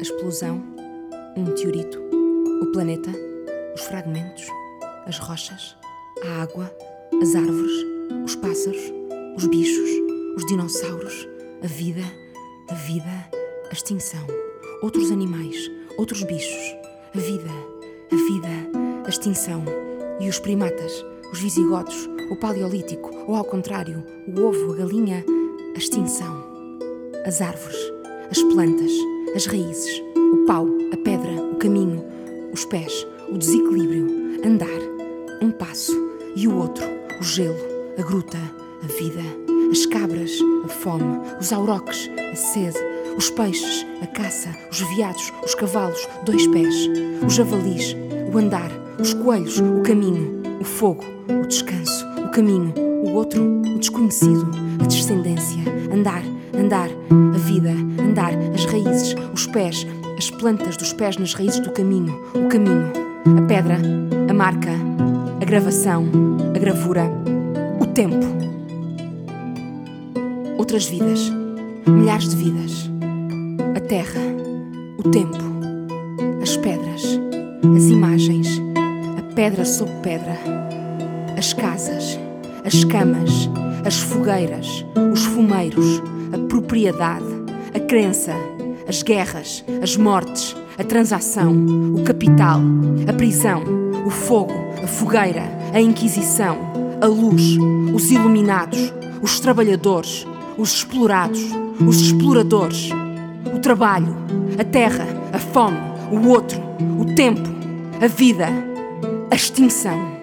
explosão, um meteorito, o planeta, os fragmentos, as rochas, a água, as árvores, os pássaros, os bichos, os dinossauros, a vida, a extinção, outros animais, outros bichos, a vida, a extinção, e os primatas, os visigodos, o paleolítico, ou ao contrário, o ovo, a galinha, a extinção, as árvores, as plantas, as raízes, o pau, a pedra, o caminho, os pés, o desequilíbrio, andar, um passo e o outro, o gelo, a gruta, a vida, as cabras, a fome, os auroques, a sede, os peixes, a caça, os veados, os cavalos, 2 pés, os javalis, o andar, os coelhos, o caminho, o fogo, o descanso, o caminho, o outro, o desconhecido, a descendência, andar, a vida, andar, as raízes, os pés, as plantas dos pés nas raízes do caminho, o caminho, a pedra, a marca, a gravação, a gravura, o tempo. Outras vidas, milhares de vidas, a terra, o tempo, as pedras, as imagens, a pedra sobre pedra, as casas, as camas, as fogueiras, os fumeiros, a propriedade, a crença, as guerras, as mortes, a transação, o capital, a prisão, o fogo, a fogueira, a inquisição, a luz, os iluminados, os trabalhadores, os explorados, os exploradores, o trabalho, a terra, a fome, o outro, o tempo, a vida, a extinção.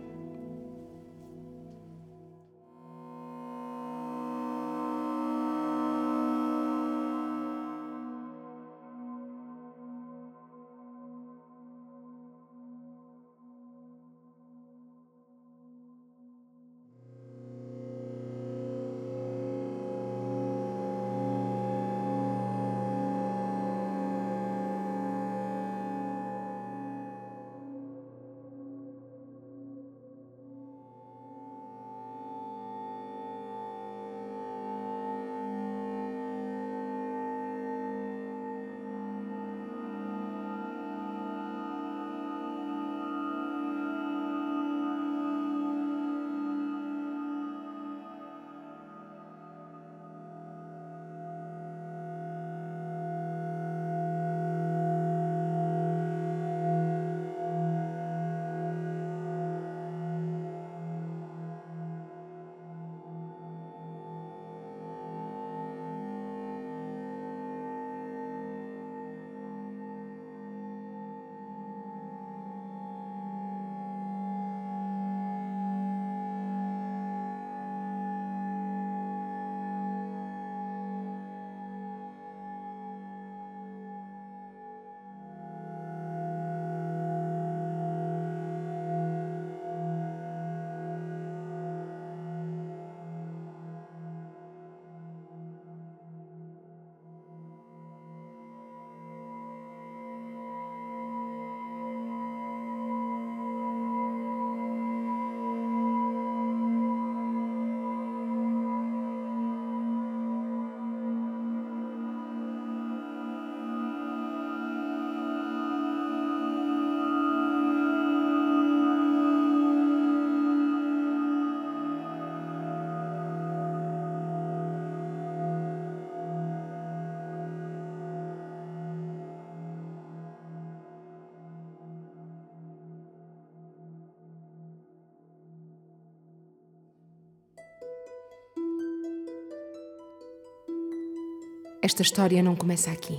Esta história não começa aqui.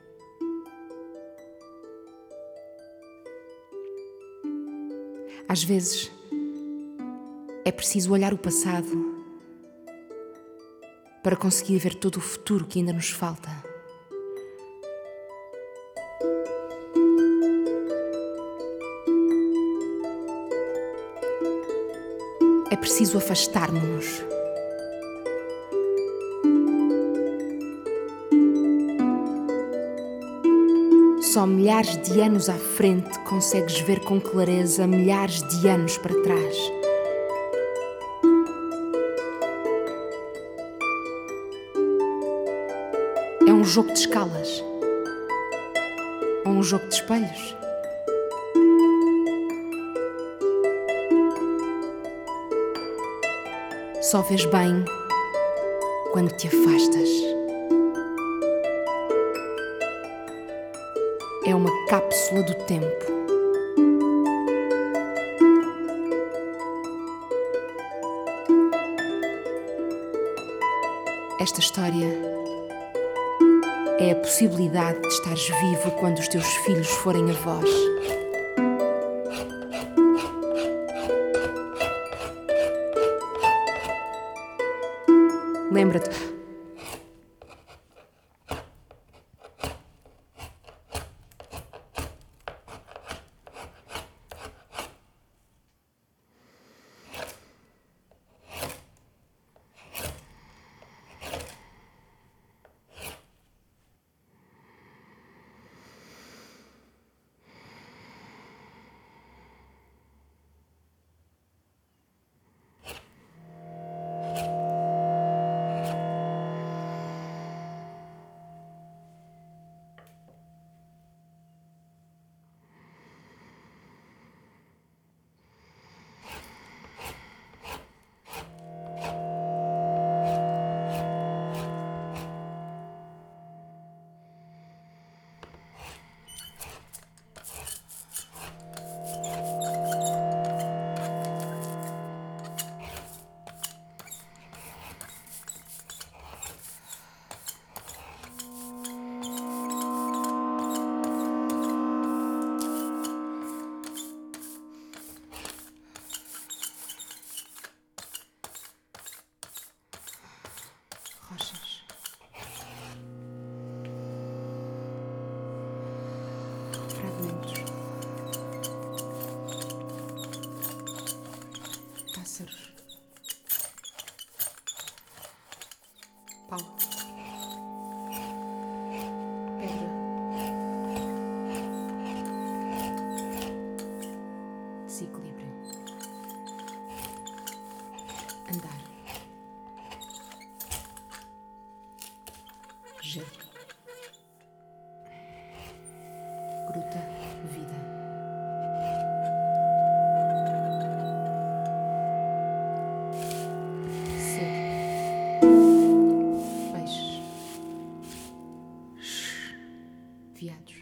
Às vezes, é preciso olhar o passado para conseguir ver todo o futuro que ainda nos falta. É preciso afastar-nos. Só milhares de anos à frente consegues ver com clareza milhares de anos para trás. É um jogo de escalas. um jogo de espelhos. Só vês bem quando te afastas. É uma cápsula do tempo. Esta história é a possibilidade de estares vivo quando os teus filhos forem avós. Lembra-te. Rochas. Fragmentos. Pássaros. Pau. Pedra. Desequilíbrio. Andar. Gelo. Gruta, vida. Ser. Peixes. Veados.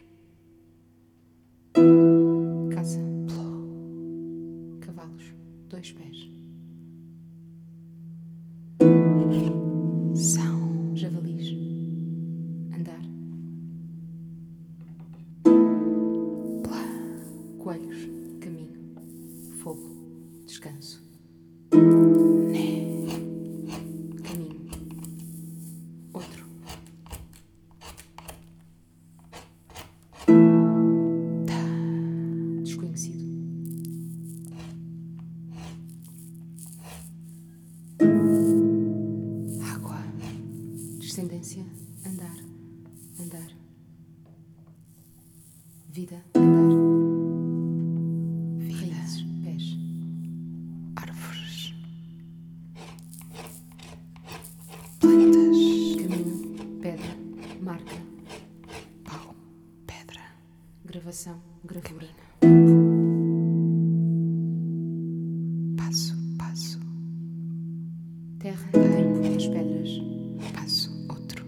Caça. Cavalos. 2 pés. São javalis. Andar. Coelhos. Caminho. Fogo. Descanso. Caminho. Outro. Desconhecido. Água. Descendência. Andar. Andar. Vida. Andar. Raízes. Pés. Árvores. Plantas. Caminho. Pedra. Marca. Pau. Pedra. Gravação. Gravura. Passo. Passo. Terra. Tempo. As pedras. Passo. Outro.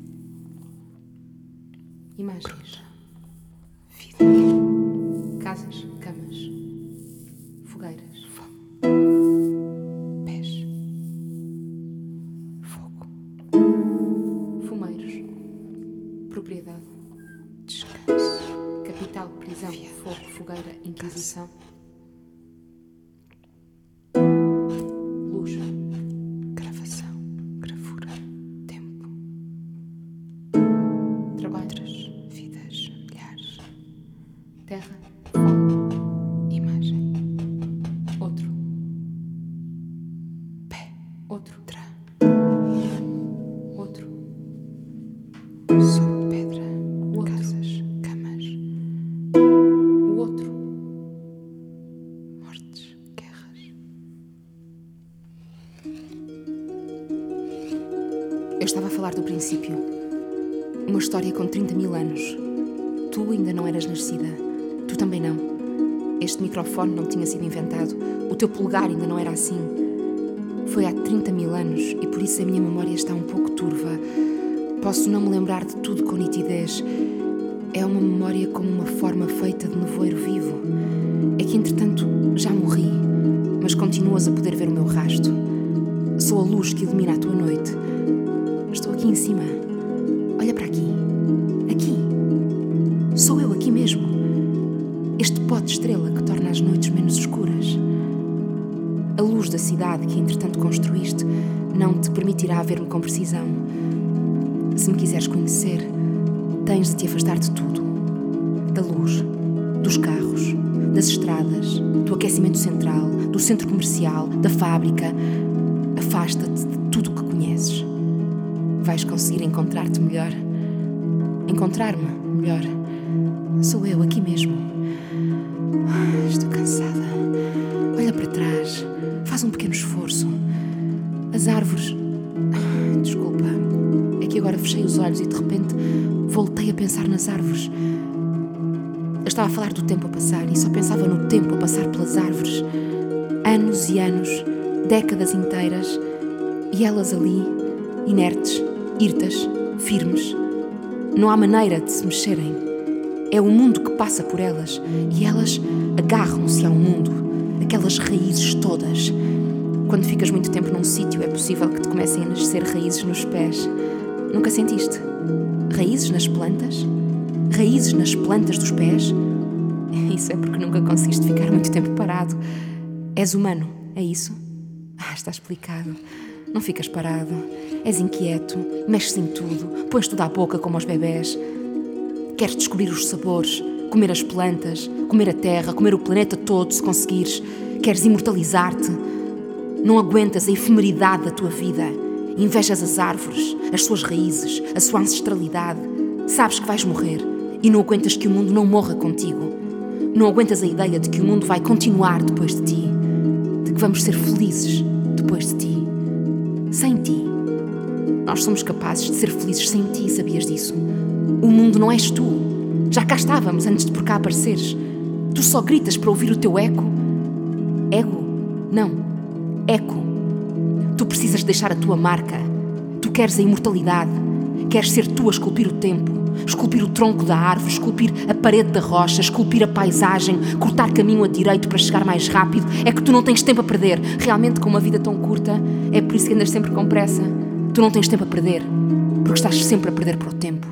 Imagens. Vida. Casas. Camas. Fogueiras. Pés. Fogo. Fumeiros. Propriedade. Descanso. Capital. Prisão. Fogo. Fogueira. Inquisição. Luz. Gravação. Gravura. Tempo. Trabalhos. Vidas. Milhares. Terra. Fome. Imagem. Outro. Pé. Outro. Tra. Outro. Sob pedra. Outro. Casas. Camas. O outro. Mortes. Guerras. Eu estava a falar do princípio. Uma história com 30 mil anos. Tu ainda não eras nascida. Tu também não. Este microfone não tinha sido inventado. O teu polegar ainda não era assim. Foi há 30 mil anos e por isso a minha memória está um pouco turva. Posso não me lembrar de tudo com nitidez. É uma memória como uma forma feita de nevoeiro vivo. É que, entretanto, já morri, mas continuas a poder ver o meu rasto. Sou a luz que ilumina a tua noite. Estou aqui em cima. Olha para aqui. Aqui. Sou eu aqui mesmo. Este pó de estrela que torna as noites menos escuras. A luz da cidade que, entretanto, construíste não te permitirá ver-me com precisão. Se me quiseres conhecer, tens de te afastar de tudo. Da luz, dos carros, das estradas, do aquecimento central, do centro comercial, da fábrica. Afasta-te de tudo o que conheces. Vais conseguir encontrar-te melhor. Encontrar-me melhor. Sou eu aqui mesmo. Estou cansada. Olha para trás. Faz um pequeno esforço. As árvores... Desculpa. É que agora fechei os olhos e de repente voltei a pensar nas árvores. Eu estava a falar do tempo a passar e só pensava no tempo a passar pelas árvores. Anos e anos, décadas inteiras, e elas ali, inertes, hirtas, firmes. Não há maneira de se mexerem. É o mundo que passa por elas e elas agarram-se ao mundo, aquelas raízes todas. Quando ficas muito tempo num sítio, é possível que te comecem a nascer raízes nos pés. Nunca sentiste? Raízes nas plantas? Raízes nas plantas dos pés? Isso é porque nunca conseguiste ficar muito tempo parado. És humano, é isso? Está explicado. Não ficas parado. És inquieto, mexes em tudo, pões tudo à boca como aos bebés. Queres descobrir os sabores, comer as plantas, comer a terra, comer o planeta todo, se conseguires. Queres imortalizar-te. Não aguentas a efemeridade da tua vida. Invejas as árvores, as suas raízes, a sua ancestralidade. Sabes que vais morrer e não aguentas que o mundo não morra contigo. Não aguentas a ideia de que o mundo vai continuar depois de ti. De que vamos ser felizes depois de ti. Sem ti. Nós somos capazes de ser felizes sem ti, sabias disso? O mundo não és tu. Já cá estávamos antes de por cá apareceres. Tu só gritas para ouvir o teu eco. Ego? Não. Eco. Tu precisas deixar a tua marca. Tu queres a imortalidade. Queres ser tu a esculpir o tempo, esculpir o tronco da árvore, esculpir a parede da rocha, esculpir a paisagem, cortar caminho a direito para chegar mais rápido. É que tu não tens tempo a perder. Realmente, com uma vida tão curta, é por isso que andas sempre com pressa. Tu não tens tempo a perder, porque estás sempre a perder para o tempo.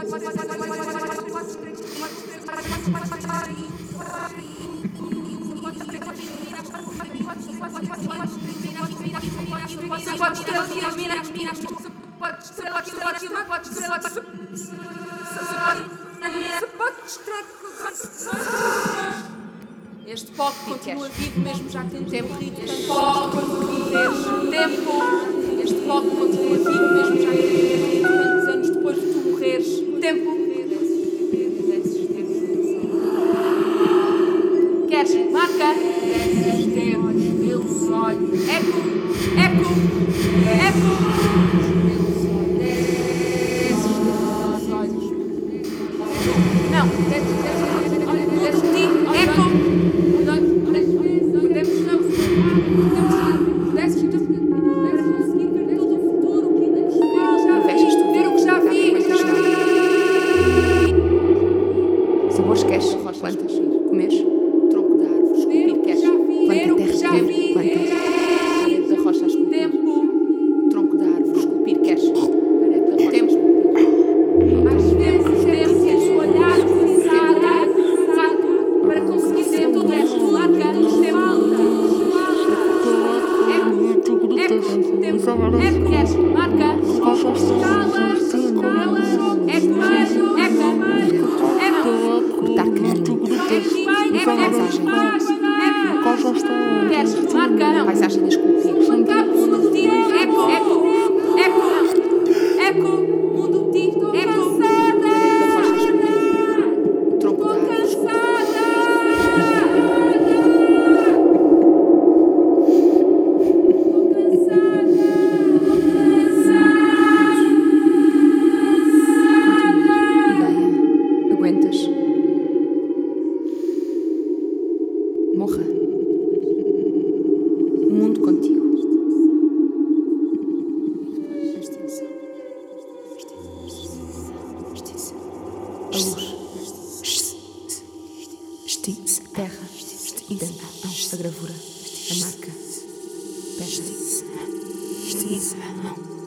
Este pó continua vivo mesmo já que temos morrido. Este pó continua tempo. Este pó continua vivo mesmo já que temos tantos anos depois de tu morreres. Tempo. Queres? Marca. Meus olhos. Eco. Eco. Eco. Não. Dentro de ti. Eco. Sabores queres? Plantas? Comeres? Tronco de árvore? Esculpir queres? Planta, terra, planta. Parede da rocha a esculpir. Tronco de árvore? Esculpir queres? Parede da rocha a esculpir. Às vezes temos o olhar fixado para conseguir ser todo este larga de malta. Eco, queres? Marca. Cortar caminho. Paisagem. Queres? Marca. Paisagem da esculpir. Eco. Mundo tinto. Eco. Parede da rocha a esculpir. Tronco de árvore. Aguentas. Morra. O mundo contigo. Extinção. A luz. Terra. A gravura. A marca. Peste. Extinção.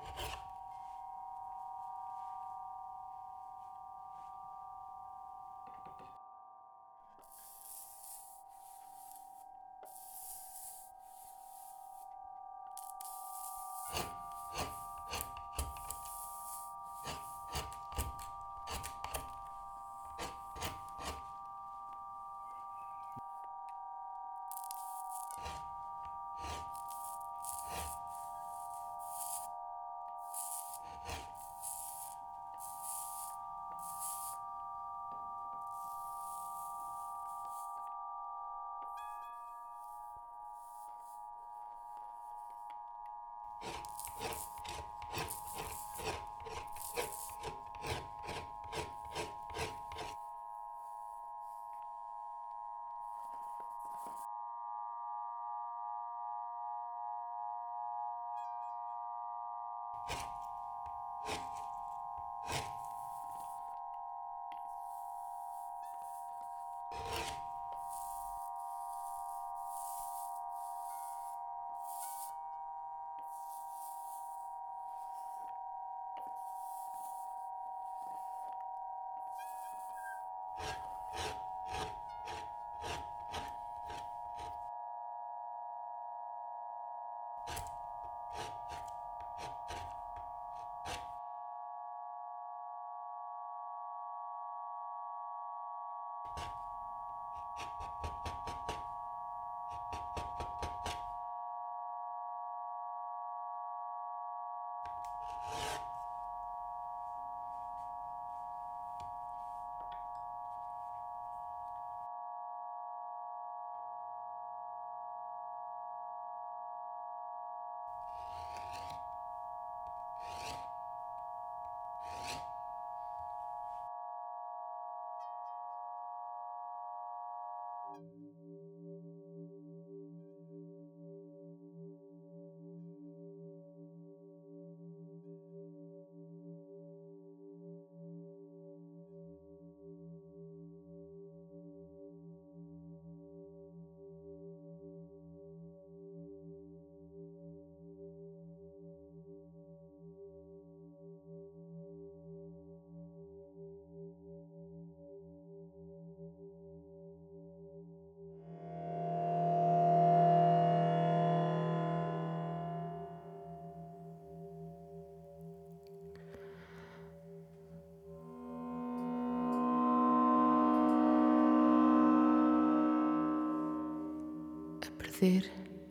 Perder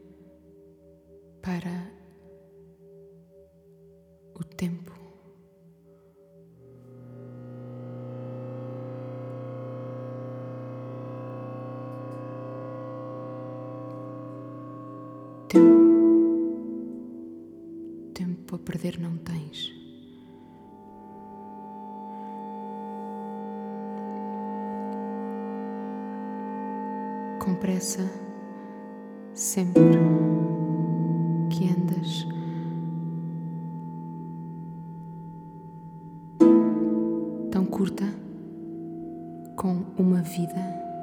para o tempo. Tempo a perder não tens. Com pressa, sempre que andas, tão curta com uma vida.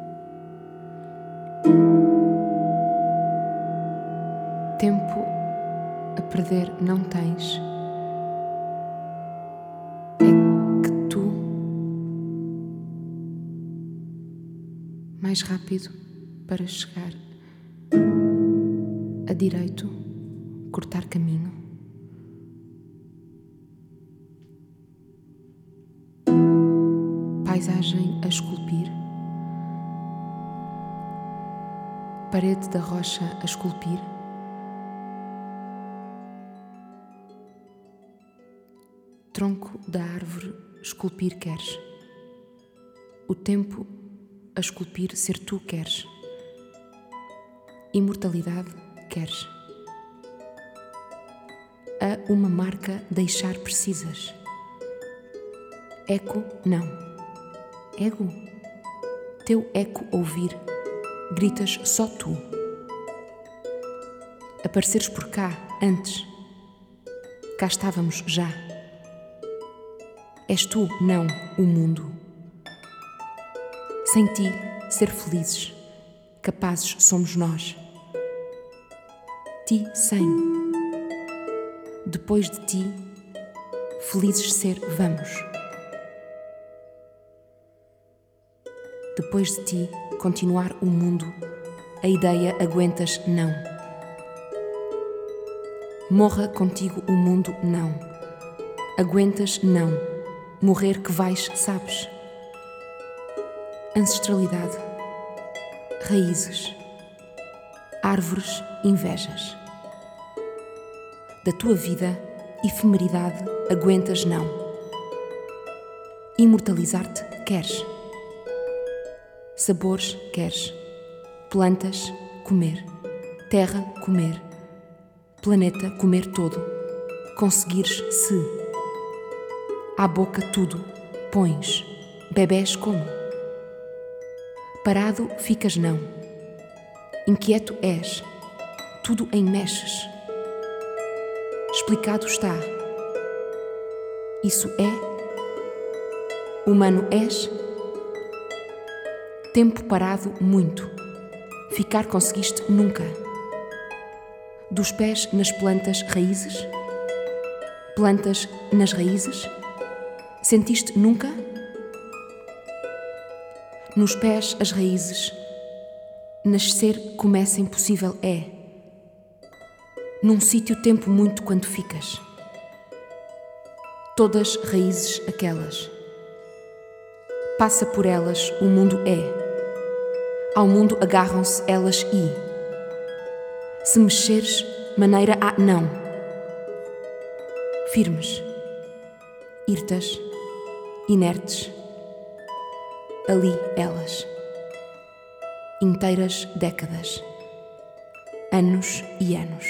Tempo a perder não tens. É que tu, mais rápido para chegar a direito, cortar caminho. Paisagem a esculpir. Parede da rocha a esculpir. Tronco da árvore esculpir queres. O tempo a esculpir ser tu queres. Imortalidade queres. A uma marca deixar precisas. Eco não. Ego. Teu eco ouvir. Gritas só tu. Apareceres por cá antes. Cá estávamos já. És tu, não o mundo. Sem ti, ser felizes. Capazes somos nós. Ti sem. depois de ti, felizes ser vamos. Depois de ti, continuar o mundo, a ideia aguentas não. Morra contigo o mundo não. Aguentas não. Morrer que vais, sabes. Ancestralidade. Raízes. Árvores, invejas. Da tua vida, efemeridade, aguentas não. Imortalizar-te, queres. Sabores, queres. Plantas, comer. Terra, comer. Planeta, comer todo. Conseguires, se. À boca tudo, pões. Bebés como? Parado ficas não. Inquieto és. Tudo em mexes. Explicado está. Isso é? Humano és? Tempo parado muito. Ficar conseguiste nunca. Dos pés nas plantas raízes? Plantas nas raízes? Sentiste nunca? Nos pés as raízes. Nascer começa impossível é. Num sítio tempo muito quando ficas. Todas raízes aquelas. Passa por elas o mundo é. Ao mundo agarram-se elas e. Se mexeres, maneira há não. Firmes. Hirtas. Inertes. Ali elas. Inteiras décadas. Anos e anos.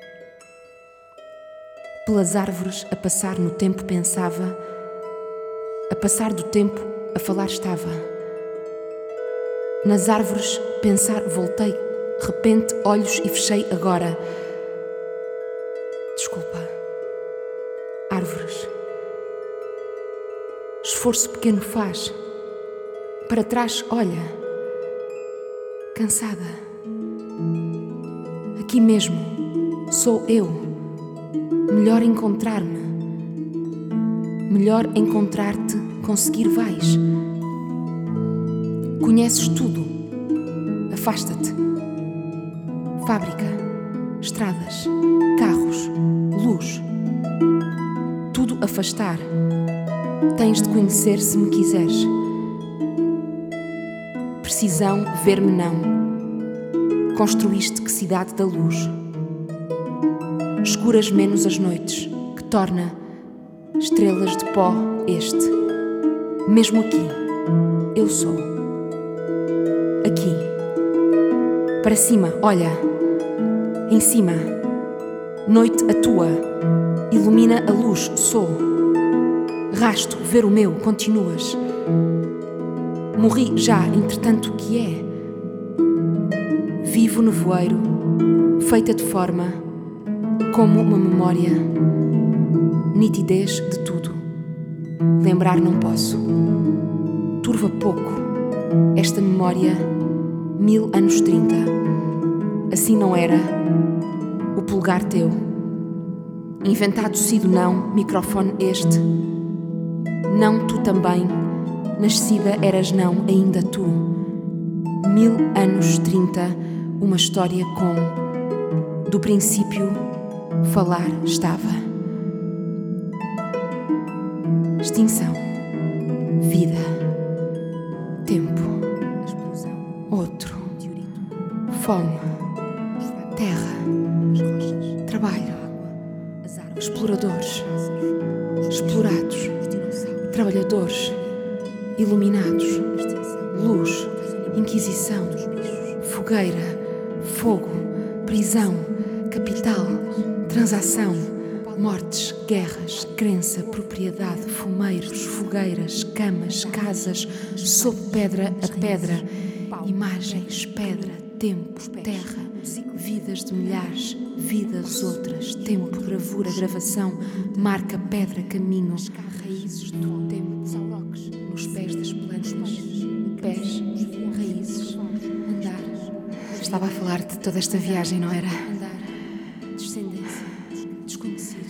Pelas árvores a passar no tempo pensava, a passar do tempo a falar estava. Nas árvores pensar voltei, repente olhos e fechei agora. Desculpa. Árvores. Esforço pequeno faz. Para trás olha. Cansada. Aqui mesmo. Sou eu. Melhor encontrar-me. Melhor encontrar-te, conseguir vais. Conheces tudo. Afasta-te. Fábrica, estradas, carros, luz. Tudo afastar. Tens de conhecer se me quiseres. Precisão, ver-me não. Construíste que cidade da luz. Escuras menos as noites, que torna estrelas de pó este. Mesmo aqui, eu sou. Aqui. Para cima, olha. Em cima. Noite a tua. Ilumina a luz, sou. Rasto, ver o meu, continuas. Morri já, entretanto, que é? Vivo no voeiro, feita de forma, como uma memória, nitidez de tudo. Lembrar não posso. Turva pouco, esta memória, 1000 anos 30. Assim não era o pulgar teu. Inventado sido não, microfone este. Não tu também, nascida eras não, ainda tu. 1000 anos 30, uma história com, do princípio, falar estava. Extinção, vida, tempo, outro, fome, terra, trabalho, exploradores, explorados, trabalhadores, iluminados, luz, inquisição, fogueira, fogo, prisão, capital, transação, mortes, guerras, crença, propriedade, fumeiros, fogueiras, camas, casas, sob pedra a pedra, imagens, pedra, tempo, terra, vidas de milhares, vidas outras, tempo, gravura, gravação, marca, pedra, caminho, raízes do tempo, nos pés das plantas, pés, raízes, andar. Estava a falar de toda esta viagem, não era? Andar, descendência, desconhecido.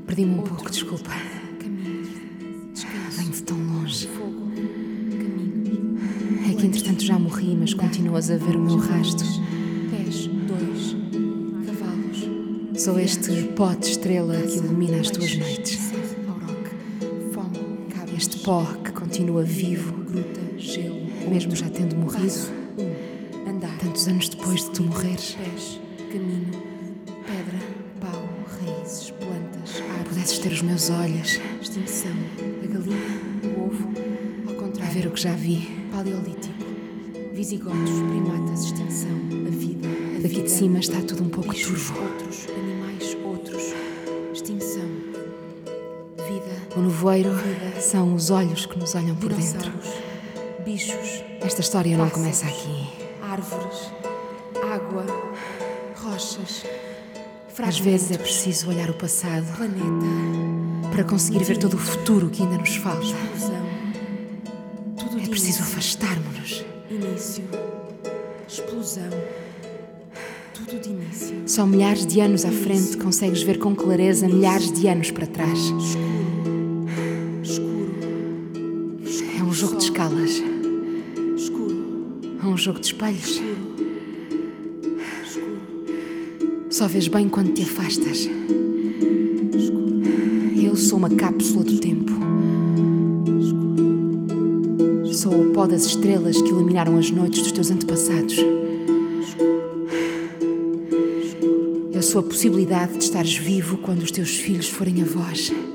Perdi-me um pouco, desculpa. Caminhos. Descanso. Venho de tão longe. Fogo. Caminhos. É que entretanto já morri, mas continuas a ver o meu rastro. Pés. 2. Cavalos. Sou este pó de estrela que ilumina as tuas noites. Auroque. Fome. Cabras. Este pó que continua vivo, Gruta. Gelo. mesmo já tendo morrido, Andar. tantos anos depois de tu morreres. Pés. Caminho. Pedra. Pau. Raízes. Plantas. Árvores. Pudesses ter os meus olhos, Extinção. A galinha. O ovo. Ao a contrário. ver o que já vi. Paleolítico. Visigodos. Primatas. Extinção. A vida. A Daqui vida. de cima está tudo um pouco Bichos, turvo. outros. Animais. Outros. Extinção. Vida. O nevoeiro são os olhos que nos olham por dentro. Dinossauros. Bichos. Esta história não Pássaros. começa aqui. Árvores. Água. Rochas. Às vezes é preciso olhar o passado Planeta. para conseguir ver todo o futuro que ainda nos falta. Explosão. Tudo É de preciso início. afastarmos-nos. Início. Explosão. Tudo de início. Só milhares de anos à frente consegues ver com clareza milhares de anos para trás. Escuro. É um jogo de escalas. Escuro. É um jogo de espelhos. Escuro. Só vês bem quando te afastas. Escuro. Eu sou uma cápsula do tempo. Sou o pó das estrelas que iluminaram as noites dos teus antepassados. Eu sou a possibilidade de estares vivo quando os teus filhos forem avós.